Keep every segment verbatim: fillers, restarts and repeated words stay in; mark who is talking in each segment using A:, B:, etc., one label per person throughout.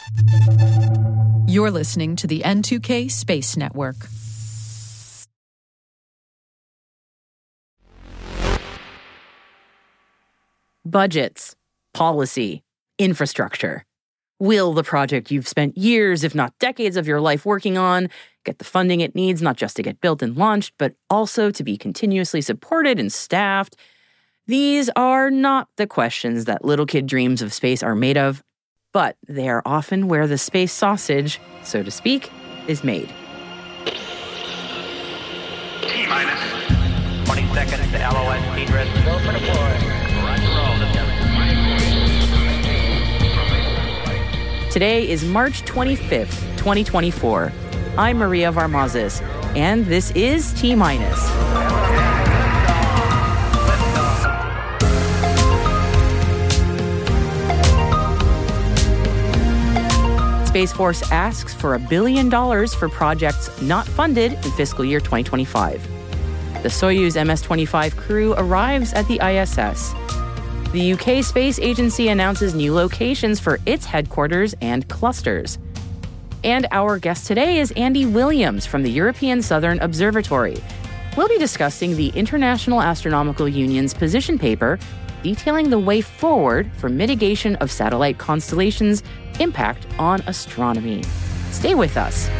A: You're listening to the N two K Space Network.
B: Budgets, policy, infrastructure. Will the project you've spent years, if not decades of your life working on, get the funding it needs, not just to get built and launched, but also to be continuously supported and staffed? These are not the questions that little kid dreams of space are made of, but they are often where the space sausage, so to speak, is made.
C: T-minus twenty seconds to L O S speed rest. Go for deploy. Roger roll.
B: Today is March twenty-fifth, twenty twenty-four. I'm Maria Varmazes, and this is T-minus. Space Force asks for a billion dollars for projects not funded in fiscal year twenty twenty-five. The Soyuz M S twenty-five crew arrives at the I S S. The U K Space Agency announces new locations for its headquarters and clusters. And our guest today is Andy Williams from the European Southern Observatory. We'll be discussing the International Astronomical Union's position paper detailing the way forward for mitigation of satellite constellations' impact on astronomy. Stay with us.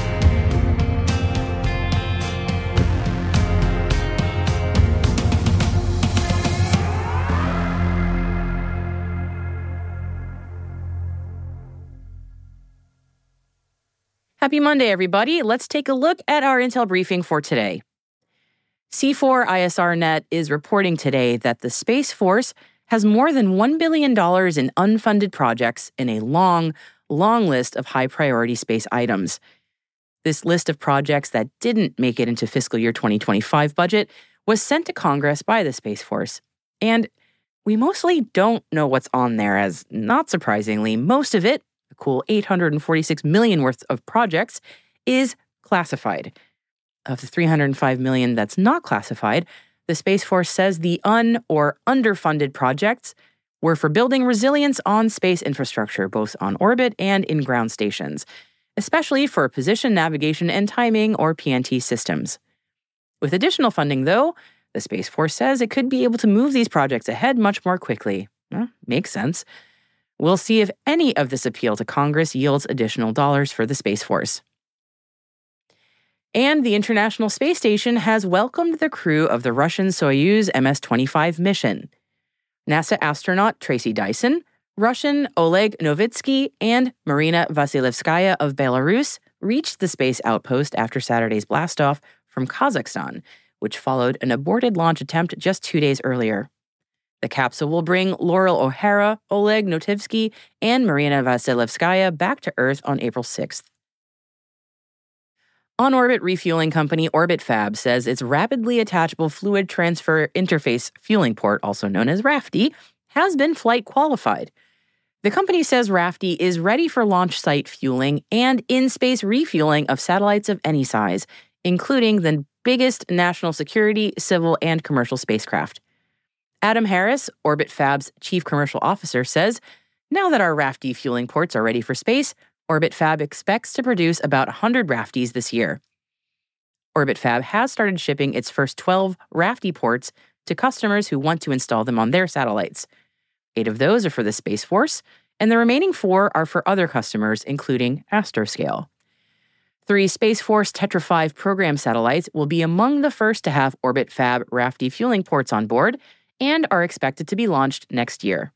B: Happy Monday, everybody. Let's take a look at our intel briefing for today. C four I S R Net is reporting today that the Space Force has more than one billion dollars in unfunded projects in a long, long list of high-priority space items. This list of projects that didn't make it into fiscal year twenty twenty-five budget was sent to Congress by the Space Force. And we mostly don't know what's on there, as, not surprisingly, most of it, a cool eight hundred forty-six million dollars worth of projects, is classified. Of the three hundred five million dollars that's not classified, the Space Force says the un- or underfunded projects were for building resilience on space infrastructure, both on orbit and in ground stations, especially for position, navigation, and timing, or P N T systems. With additional funding, though, the Space Force says it could be able to move these projects ahead much more quickly. Well, makes sense. We'll see if any of this appeal to Congress yields additional dollars for the Space Force. And the International Space Station has welcomed the crew of the Russian Soyuz M S twenty-five mission. NASA astronaut Tracy Dyson, Russian Oleg Novitsky, and Marina Vasilevskaya of Belarus reached the space outpost after Saturday's blastoff from Kazakhstan, which followed an aborted launch attempt just two days earlier. The capsule will bring Laurel O'Hara, Oleg Novitsky, and Marina Vasilevskaya back to Earth on April sixth. On-orbit refueling company OrbitFab says its Rapidly Attachable Fluid Transfer Interface fueling port, also known as RAFTI, has been flight qualified. The company says RAFTI is ready for launch site fueling and in-space refueling of satellites of any size, including the biggest national security, civil, and commercial spacecraft. Adam Harris, OrbitFab's chief commercial officer, says, now that our RAFTI fueling ports are ready for space, OrbitFab expects to produce about one hundred RAFTIs this year. OrbitFab has started shipping its first twelve RAFTI ports to customers who want to install them on their satellites. Eight of those are for the Space Force, and the remaining four are for other customers, including Astroscale. Three Space Force Tetra five program satellites will be among the first to have OrbitFab RAFTI fueling ports on board, and are expected to be launched next year.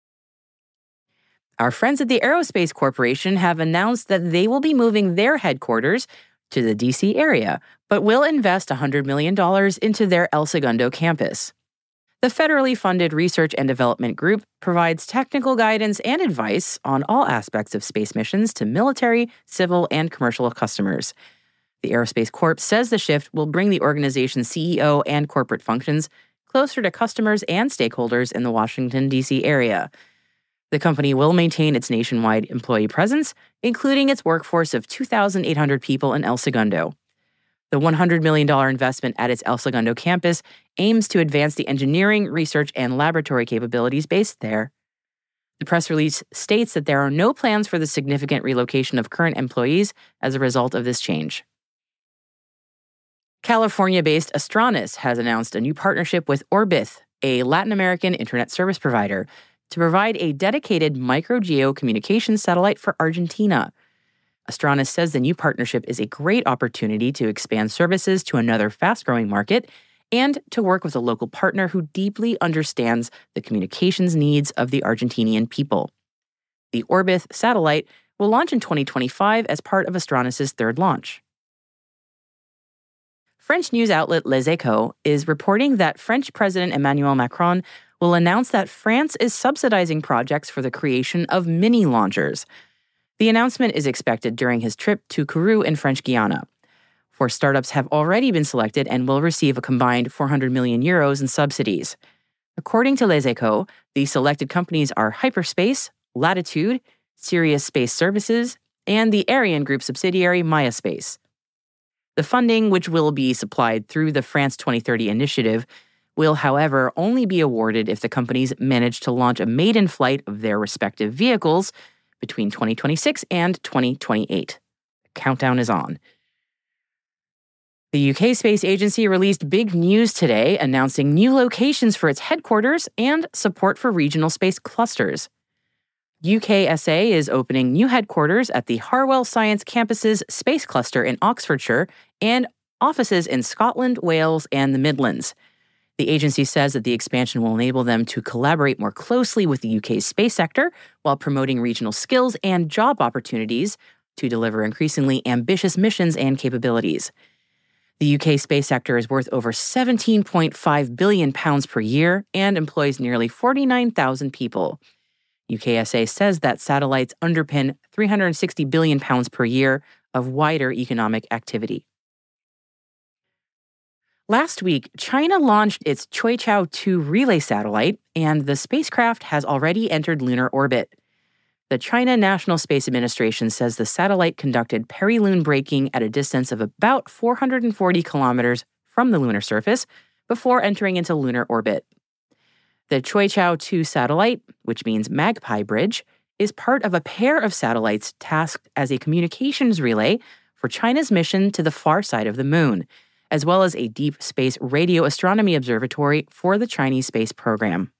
B: Our friends at the Aerospace Corporation have announced that they will be moving their headquarters to the D C area, but will invest one hundred million dollars into their El Segundo campus. The federally funded Research and Development Group provides technical guidance and advice on all aspects of space missions to military, civil, and commercial customers. The Aerospace Corp says the shift will bring the organization's C E O and corporate functions closer to customers and stakeholders in the Washington, D C area. The company will maintain its nationwide employee presence, including its workforce of two thousand eight hundred people in El Segundo. The one hundred million dollars investment at its El Segundo campus aims to advance the engineering, research, and laboratory capabilities based there. The press release states that there are no plans for the significant relocation of current employees as a result of this change. California-based Astranis has announced a new partnership with Orbith, a Latin American internet service provider, to provide a dedicated micro-geo communications satellite for Argentina. Astranis says the new partnership is a great opportunity to expand services to another fast-growing market and to work with a local partner who deeply understands the communications needs of the Argentinian people. The Orbith satellite will launch in twenty twenty-five as part of Astranis' third launch. French news outlet Les Echos is reporting that French President Emmanuel Macron will announce that France is subsidizing projects for the creation of mini launchers. The announcement is expected during his trip to Kourou in French Guiana. Four startups have already been selected and will receive a combined four hundred million euros in subsidies. According to Les Echos, the selected companies are Hyperspace, Latitude, Sirius Space Services, and the Ariane Group subsidiary Maya-Space. The funding, which will be supplied through the France twenty thirty initiative, will, however, only be awarded if the companies manage to launch a maiden flight of their respective vehicles between twenty twenty-six and twenty twenty-eight. The countdown is on. The U K Space Agency released big news today, announcing new locations for its headquarters and support for regional space clusters. U K S A is opening new headquarters at the Harwell Science Campus's Space Cluster in Oxfordshire and offices in Scotland, Wales, and the Midlands. The agency says that the expansion will enable them to collaborate more closely with the U K's space sector while promoting regional skills and job opportunities to deliver increasingly ambitious missions and capabilities. The U K space sector is worth over seventeen point five billion pounds per year and employs nearly forty-nine thousand people. U K S A says that satellites underpin three hundred sixty billion pounds per year of wider economic activity. Last week, China launched its Queqiao two relay satellite, and the spacecraft has already entered lunar orbit. The China National Space Administration says the satellite conducted perilune braking at a distance of about four hundred forty kilometers from the lunar surface before entering into lunar orbit. The Queqiao two satellite, which means Magpie Bridge, is part of a pair of satellites tasked as a communications relay for China's mission to the far side of the moon, as well as a deep space radio astronomy observatory for the Chinese space program.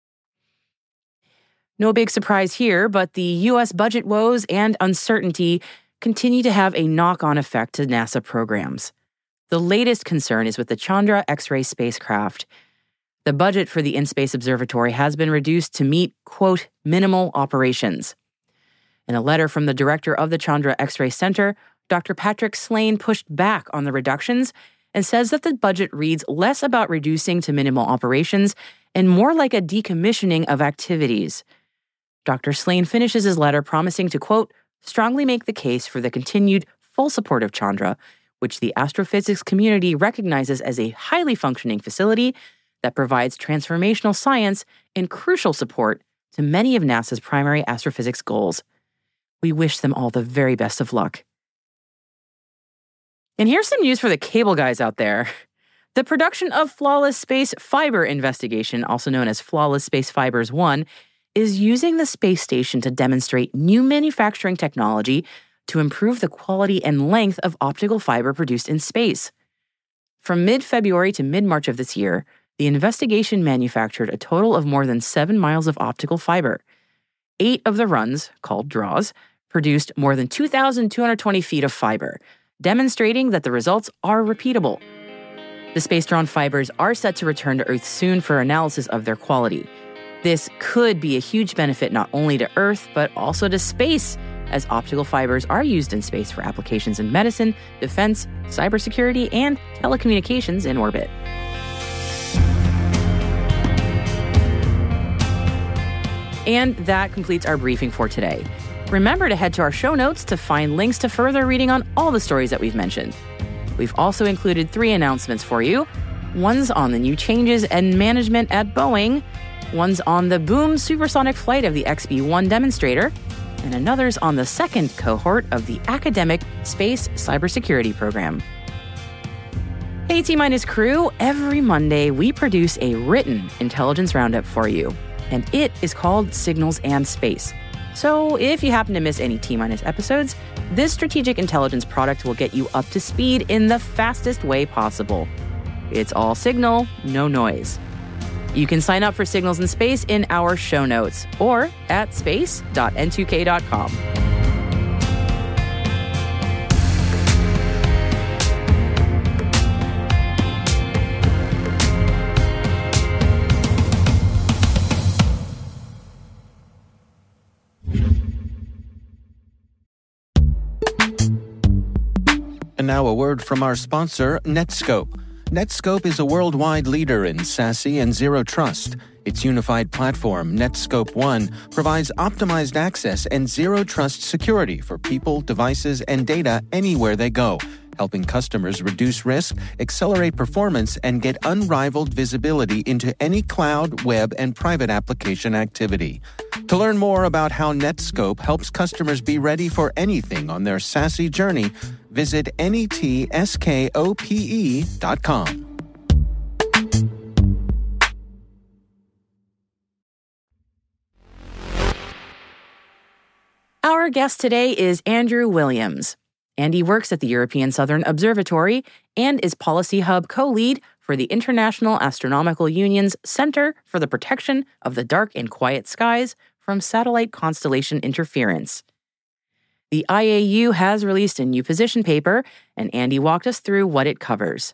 B: No big surprise here, but the U S budget woes and uncertainty continue to have a knock-on effect to NASA programs. The latest concern is with the Chandra X-ray spacecraft. The budget for the In-Space Observatory has been reduced to meet, quote, minimal operations. In a letter from the director of the Chandra X-ray Center, Doctor Patrick Slane pushed back on the reductions and says that the budget reads less about reducing to minimal operations and more like a decommissioning of activities. Doctor Slane finishes his letter promising to, quote, strongly make the case for the continued full support of Chandra, which the astrophysics community recognizes as a highly functioning facility that provides transformational science and crucial support to many of NASA's primary astrophysics goals. We wish them all the very best of luck. And here's some news for the cable guys out there. The production of Flawless Space Fiber Investigation, also known as Flawless Space Fibers one, is using the space station to demonstrate new manufacturing technology to improve the quality and length of optical fiber produced in space. From mid-February to mid-March of this year, the investigation manufactured a total of more than seven miles of optical fiber. Eight of the runs, called draws, produced more than two thousand two hundred twenty feet of fiber, demonstrating that the results are repeatable. The space-drawn fibers are set to return to Earth soon for analysis of their quality. This could be a huge benefit not only to Earth, but also to space, as optical fibers are used in space for applications in medicine, defense, cybersecurity, and telecommunications in orbit. And that completes our briefing for today. Remember to head to our show notes to find links to further reading on all the stories that we've mentioned. We've also included three announcements for you. One's on the new changes and management at Boeing, one's on the boom supersonic flight of the X B one demonstrator, and another's on the second cohort of the academic space cybersecurity program. Hey T-Minus crew, every Monday we produce a written intelligence roundup for you. and it is called Signals and Space. So if you happen to miss any T-minus episodes, this strategic intelligence product will get you up to speed in the fastest way possible. It's all signal, no noise. You can sign up for Signals in Space in our show notes or at space dot N two K dot com.
D: And now a word from our sponsor, Netskope. Netskope is a worldwide leader in SASE and Zero Trust. Its unified platform, Netskope One, provides optimized access and Zero Trust security for people, devices, and data anywhere they go, helping customers reduce risk, accelerate performance, and get unrivaled visibility into any cloud, web, and private application activity. To learn more about how Netskope helps customers be ready for anything on their SASE journey, visit netskope dot com.
B: Our guest today is Andrew Williams. Andy works at the European Southern Observatory and is Policy Hub co-lead for the International Astronomical Union's Center for the Protection of the Dark and Quiet Skies from Satellite Constellation Interference. The I A U has released a new position paper, and Andy walked us through what it covers.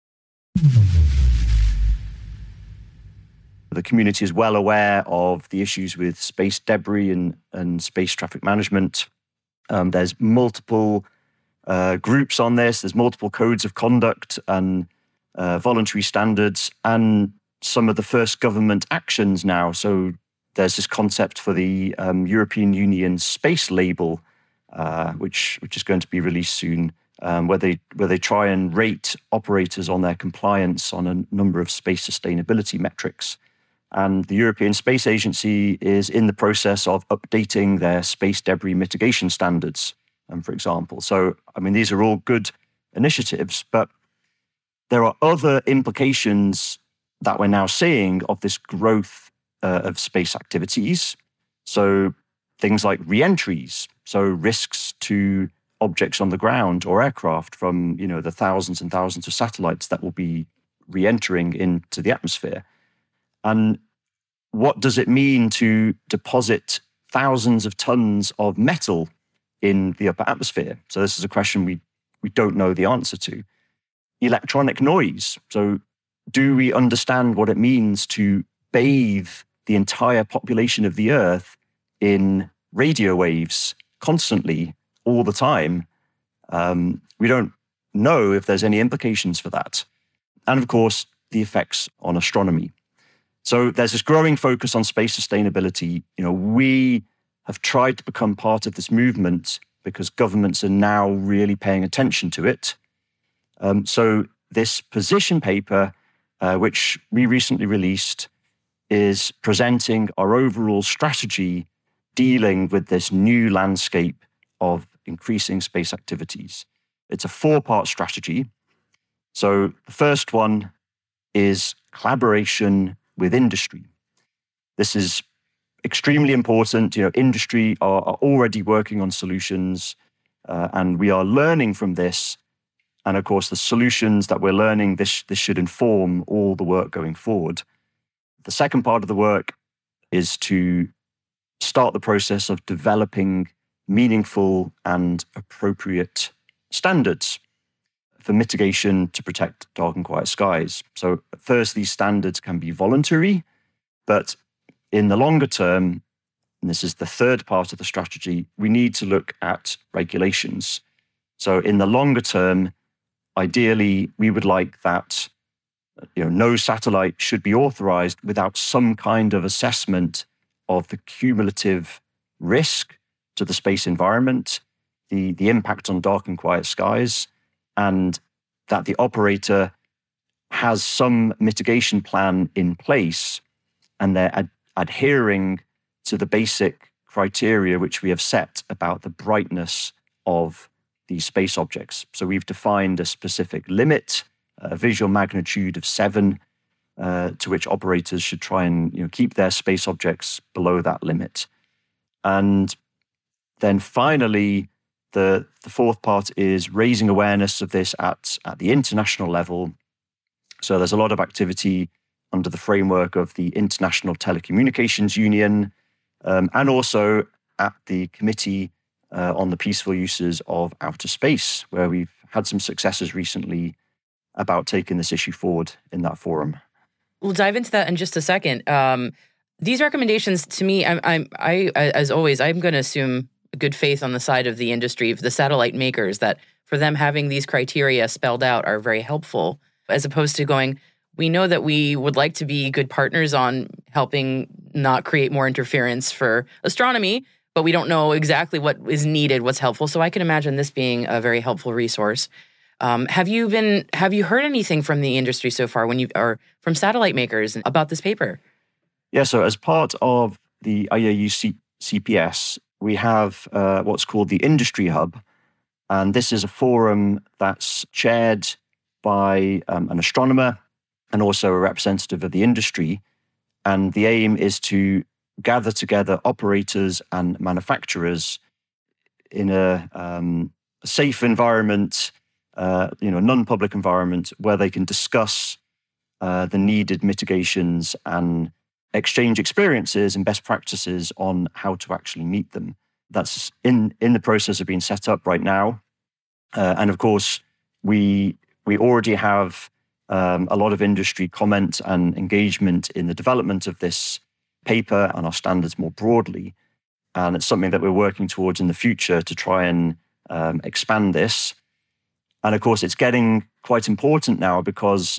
E: The community is well aware of the issues with space debris and, and space traffic management. Um, there's multiple uh, groups on this. There's multiple codes of conduct and uh, voluntary standards, and some of the first government actions now. So there's this concept for the um, European Union Space Label, uh, which which is going to be released soon, um, where they where they try and rate operators on their compliance on a number of space sustainability metrics. And the European Space Agency is in the process of updating their space debris mitigation standards, um, for example. So, I mean, these are all good initiatives, but there are other implications that we're now seeing of this growth uh, of space activities. So things like re-entries, so risks to objects on the ground or aircraft from, you know, the thousands and thousands of satellites that will be re-entering into the atmosphere. And what does it mean to deposit thousands of tons of metal in the upper atmosphere? So this is a question we, we don't know the answer to. Electronic noise. So do we understand what it means to bathe the entire population of the Earth in radio waves constantly, all the time? Um, we don't know if there's any implications for that. And of course, the effects on astronomy. So there's this growing focus on space sustainability. You know, we have tried to become part of this movement because governments are now really paying attention to it. Um, so this position paper, uh, which we recently released, is presenting our overall strategy dealing with this new landscape of increasing space activities. It's a four-part strategy. So the first one is collaboration with industry. This is extremely important. You know, industry are, are already working on solutions, uh, and we are learning from this. And of course, the solutions that we're learning, this, this should inform all the work going forward. The second part of the work is to start the process of developing meaningful and appropriate standards for mitigation to protect dark and quiet skies. So at first, these standards can be voluntary, but in the longer term, and this is the third part of the strategy, we need to look at regulations. So in the longer term, ideally, we would like that, you know, no satellite should be authorized without some kind of assessment of the cumulative risk to the space environment, the, the impact on dark and quiet skies, and that the operator has some mitigation plan in place and they're ad- adhering to the basic criteria which we have set about the brightness of these space objects. So we've defined a specific limit, a visual magnitude of seven, uh, to which operators should try and you know, keep their space objects below that limit. And then finally, the, the fourth part is raising awareness of this at, at the international level. So there's a lot of activity under the framework of the International Telecommunications Union, um, and also at the Committee uh, on the Peaceful Uses of Outer Space, where we've had some successes recently about taking this issue forward in that forum.
B: We'll dive into that in just a second. Um, these recommendations, to me, I'm, I'm, I, as always, I'm going to assume good faith on the side of the industry, of the satellite makers, that for them having these criteria spelled out are very helpful, as opposed to going, we know that we would like to be good partners on helping not create more interference for astronomy, but we don't know exactly what is needed, what's helpful. So I can imagine this being a very helpful resource. Um, have you been, have you heard anything from the industry so far, when you, or from satellite makers, about this paper?
E: Yeah, so as part of the I A U C P S, we have uh, what's called the Industry Hub. And this is a forum that's chaired by um, an astronomer and also a representative of the industry. And the aim is to gather together operators and manufacturers in a, um, a safe environment, uh, you know, a non-public environment where they can discuss uh, the needed mitigations and exchange experiences and best practices on how to actually meet them. That's in, in the process of being set up right now. Uh, and of course, we we already have um, a lot of industry comment and engagement in the development of this paper and our standards more broadly. And it's something that we're working towards in the future to try and um, expand this. And of course, it's getting quite important now because,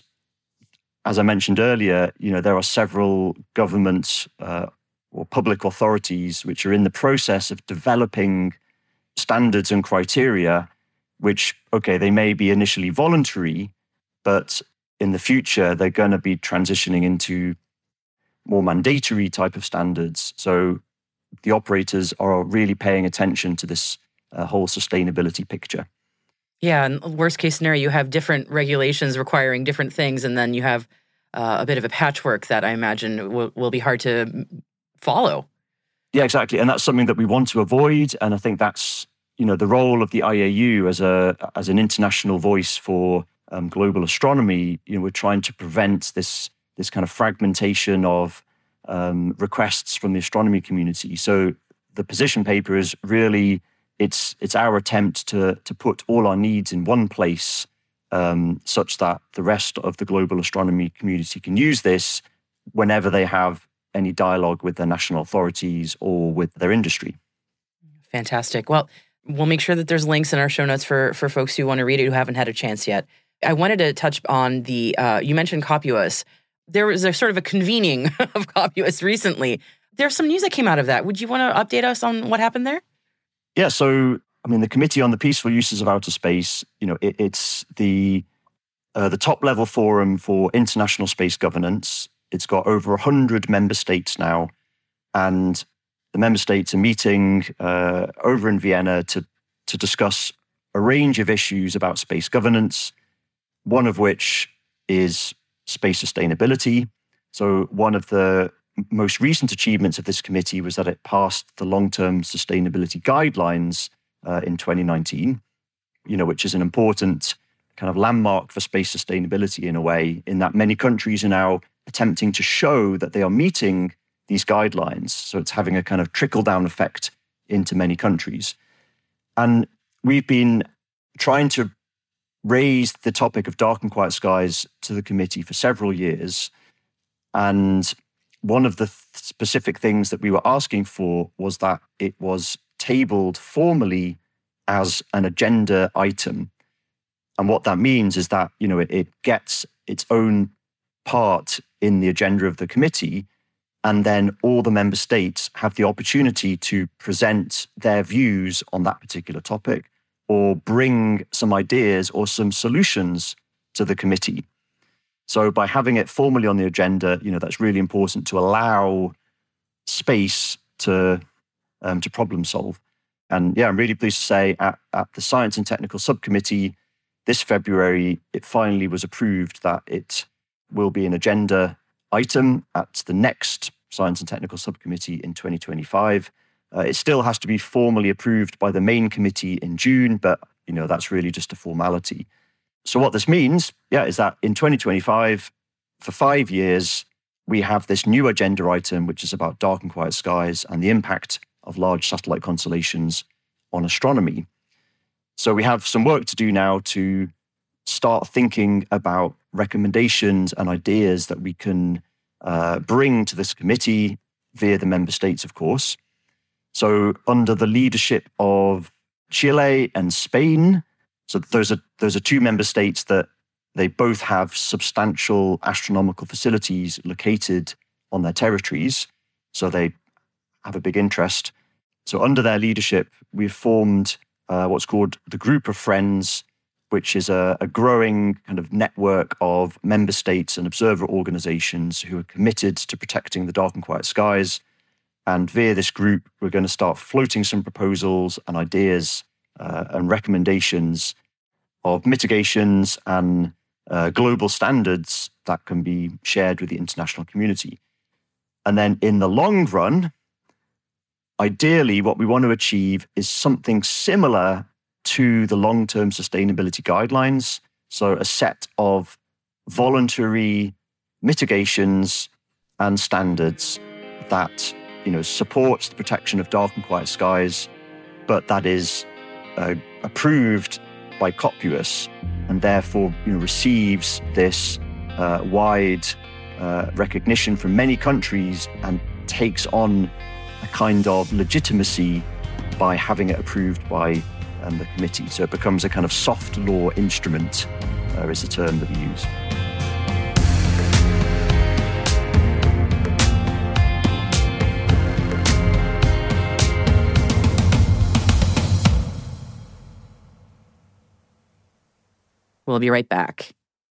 E: as I mentioned earlier, you know, there are several governments uh, or public authorities which are in the process of developing standards and criteria, which, okay, they may be initially voluntary, but in the future, they're going to be transitioning into more mandatory type of standards. So the operators are really paying attention to this uh, whole sustainability picture.
B: Yeah, and worst case scenario, you have different regulations requiring different things, and then you have uh, a bit of a patchwork that I imagine will, will be hard to follow.
E: Yeah, exactly. And that's something that we want to avoid. And I think that's, you know, the role of the I A U as a as an international voice for um, global astronomy. You know, we're trying to prevent this this kind of fragmentation of um, requests from the astronomy community. So the position paper is really, it's it's our attempt to to put all our needs in one place, um, such that the rest of the global astronomy community can use this whenever they have any dialogue with their national authorities or with their industry.
B: Fantastic. Well, we'll make sure that there's links in our show notes for, for folks who want to read it who haven't had a chance yet. I wanted to touch on the, uh, you mentioned COPUOS. There was a sort of a convening of COPUOS recently. There's some news that came out of that. Would you want to update us on what happened there?
E: Yeah, so, I mean, the Committee on the Peaceful Uses of Outer Space, you know, it, it's the uh, the top-level forum for international space governance. It's got over one hundred member states now, and the member states are meeting uh, over in Vienna to, to discuss a range of issues about space governance, one of which is space sustainability. So one of the most recent achievements of this committee was that it passed the long-term sustainability guidelines uh, in twenty nineteen, you know, which is an important kind of landmark for space sustainability in a way, in that many countries are now attempting to show that they are meeting these guidelines. So it's having a kind of trickle-down effect into many countries. And we've been trying to raise the topic of dark and quiet skies to the committee for several years. And one of the th- specific things that we were asking for was that it was tabled formally as an agenda item. And what that means is that, you know, it, it gets its own part in the agenda of the committee, and then all the member states have the opportunity to present their views on that particular topic or bring some ideas or some solutions to the committee. So by having it formally on the agenda, you know, that's really important to allow space to um, to problem solve. And yeah, I'm really pleased to say at, at the Science and Technical Subcommittee this February, it finally was approved that it will be an agenda item at the next Science and Technical Subcommittee in twenty twenty-five. Uh, it still has to be formally approved by the main committee in June, but you know that's really just a formality. So what this means, yeah, is that in twenty twenty-five, for five years, we have this new agenda item, which is about dark and quiet skies and the impact of large satellite constellations on astronomy. So we have some work to do now to start thinking about recommendations and ideas that we can uh, bring to this committee via the member states, of course. So under the leadership of Chile and Spain, so those are those are two member states that they both have substantial astronomical facilities located on their territories, so they have a big interest. So under their leadership, we've formed uh, what's called the Group of Friends, which is a, a growing kind of network of member states and observer organizations who are committed to protecting the dark and quiet skies. And via this group, we're going to start floating some proposals and ideas uh, and recommendations of mitigations and uh, global standards that can be shared with the international community. And then in the long run, ideally, what we want to achieve is something similar to the long-term sustainability guidelines. So a set of voluntary mitigations and standards that, you know, supports the protection of dark and quiet skies, but that is uh, approved by COPUOS and therefore, you know, receives this uh, wide uh, recognition from many countries and takes on a kind of legitimacy by having it approved by um, the committee. So it becomes a kind of soft law instrument, uh, is the term that we use.
B: We'll be right back.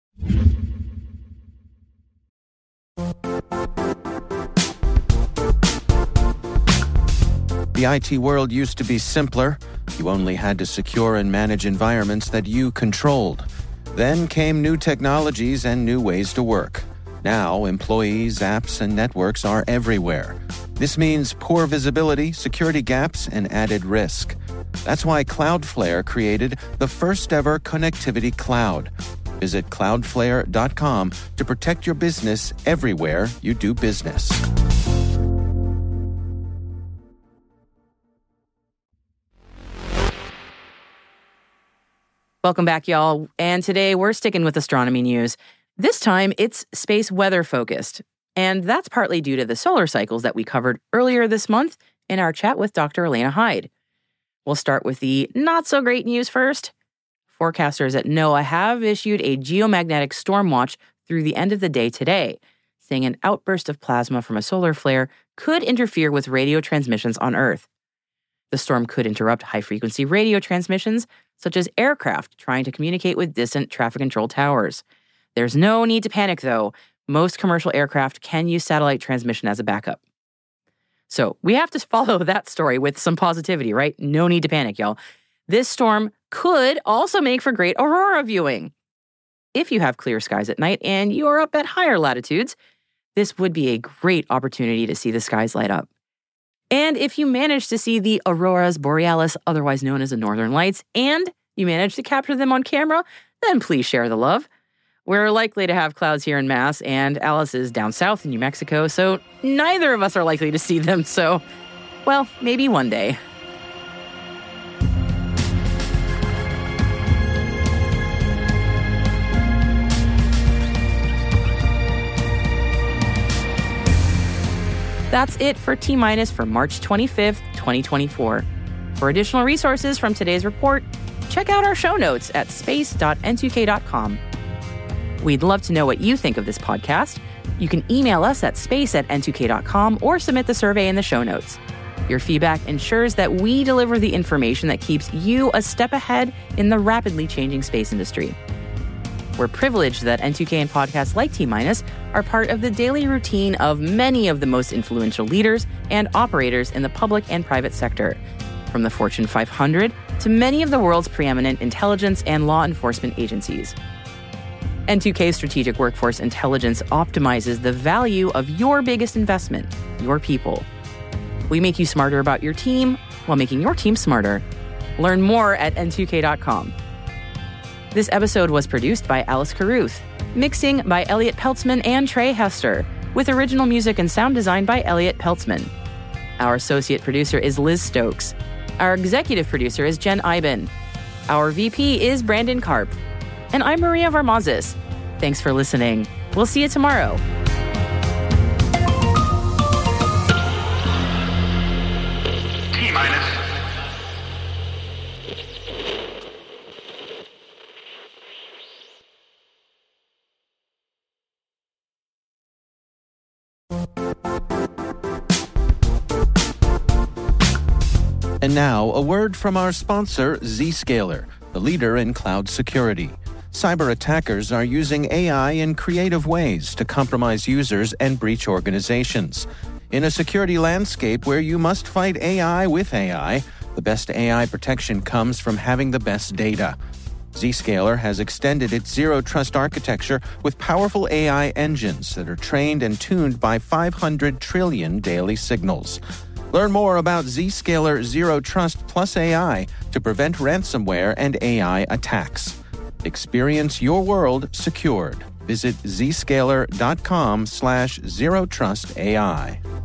D: The I T world used to be simpler. You only had to secure and manage environments that you controlled. Then came new technologies and new ways to work. Now, employees, apps, and networks are everywhere. This means poor visibility, security gaps, and added risk. That's why Cloudflare created the first-ever connectivity cloud. Visit cloudflare dot com to protect your business everywhere you do business.
B: Welcome back, y'all. And today we're sticking with astronomy news. This time it's space weather focused. And that's partly due to the solar cycles that we covered earlier this month in our chat with Doctor Elena Hyde. We'll start with the not so great news first. Forecasters at NOAA have issued a geomagnetic storm watch through the end of the day today, saying an outburst of plasma from a solar flare could interfere with radio transmissions on Earth. The storm could interrupt high-frequency radio transmissions, such as aircraft trying to communicate with distant traffic control towers. There's no need to panic, though. Most commercial aircraft can use satellite transmission as a backup. So we have to follow that story with some positivity, right? No need to panic, y'all. This storm could also make for great aurora viewing. If you have clear skies at night and you are up at higher latitudes, this would be a great opportunity to see the skies light up. And if you manage to see the auroras borealis, otherwise known as the northern lights, and you manage to capture them on camera, then please share the love. We're likely to have clouds here in Mass, and Alice is down south in New Mexico, so neither of us are likely to see them, so, well, maybe one day. That's it for T-Minus for March twenty-fifth, twenty twenty-four. For additional resources from today's report, check out our show notes at space dot N two K dot com. We'd love to know what you think of this podcast. You can email us at space at N two K dot com or submit the survey in the show notes. Your feedback ensures that we deliver the information that keeps you a step ahead in the rapidly changing space industry. We're privileged that N two K and podcasts like T-Minus are part of the daily routine of many of the most influential leaders and operators in the public and private sector, from the Fortune five hundred to many of the world's preeminent intelligence and law enforcement agencies. N two K Strategic Workforce Intelligence optimizes the value of your biggest investment, your people. We make you smarter about your team while making your team smarter. Learn more at N two K dot com. This episode was produced by Alice Carruth, mixing by Elliot Peltzman and Trey Hester, with original music and sound design by Elliot Peltzman. Our associate producer is Liz Stokes. Our executive producer is Jen Eiben. Our V P is Brandon Karp. And I'm Maria Varmazis. Thanks for listening. We'll see you tomorrow.
F: T-minus.
D: And now, a word from our sponsor, Zscaler, the leader in cloud security. Cyber attackers are using A I in creative ways to compromise users and breach organizations. In a security landscape where you must fight A I with A I, the best A I protection comes from having the best data. Zscaler has extended its zero-trust architecture with powerful A I engines that are trained and tuned by five hundred trillion daily signals. Learn more about Zscaler Zero Trust Plus A I to prevent ransomware and A I attacks. Experience your world secured. Visit zscaler dot com slash zero trust A I.